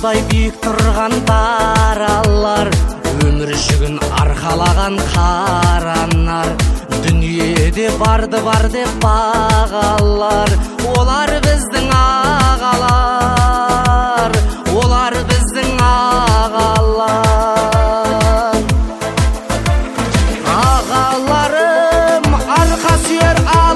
Солай биік тұрған даралар, өмір жүгін арқалаған қаранар. Дүниеде барды бар деп бағалар, олар біздің ағалар, олар біздің ағалар. Ағаларым, арқа сүйер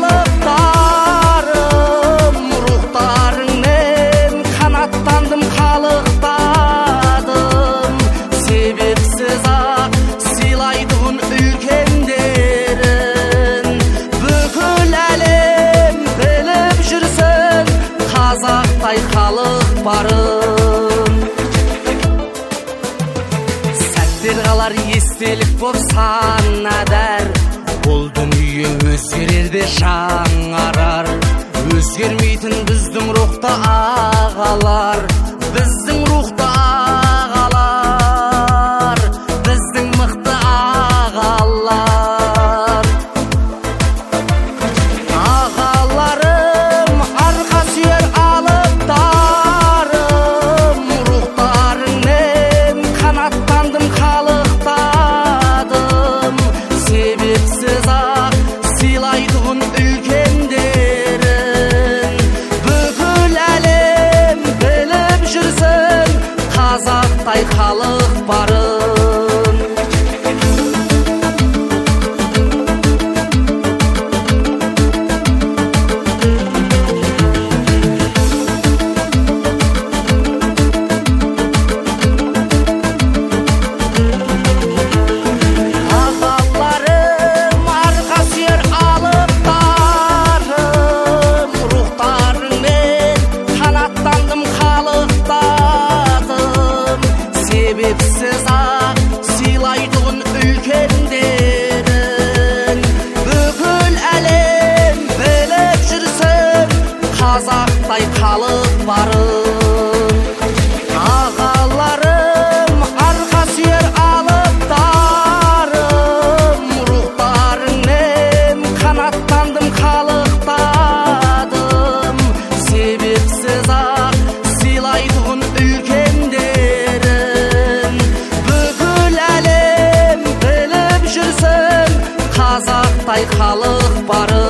алыптарым, рухтарыңмен қанаттандым, қалықтадым. Себепсіз ақ сыйлайтын үлкендерін, бүкіл әлем біліп жүрсін қазақтай халық барын. Сәттер қалар естелік боп санадар, бұл дүние өзгерерде жаңарар. Өзгермейтін біздің рухты ағалар, біздің рухты ағалар, біздің мықты ағалар. Ағаларым, арқа сүйер алыптарым, рухтарыңмен қанаттандым, қалықтадым. Себепсіз ақ сыйлайтын үлкендерін, бүкіл әлем біліп жүрсін қазақтай халық барын. Ағаларым, арқа сүйер алыптарым, рухтарыңмен қанаттандым, қалықтадым. Себепсіз ақ сыйлайтын үлкендерін, бүкіл әлем біліп жүрсін қазақтай халық барын. Ағаларым, арқа сүйер алыптарым, рухтарыңмен қанаттандым, қалықтадым. Себепсіз ақ сыйлайтын үлкендерін, бүкіл әлем біліп жүрсін қазақтай халық барын.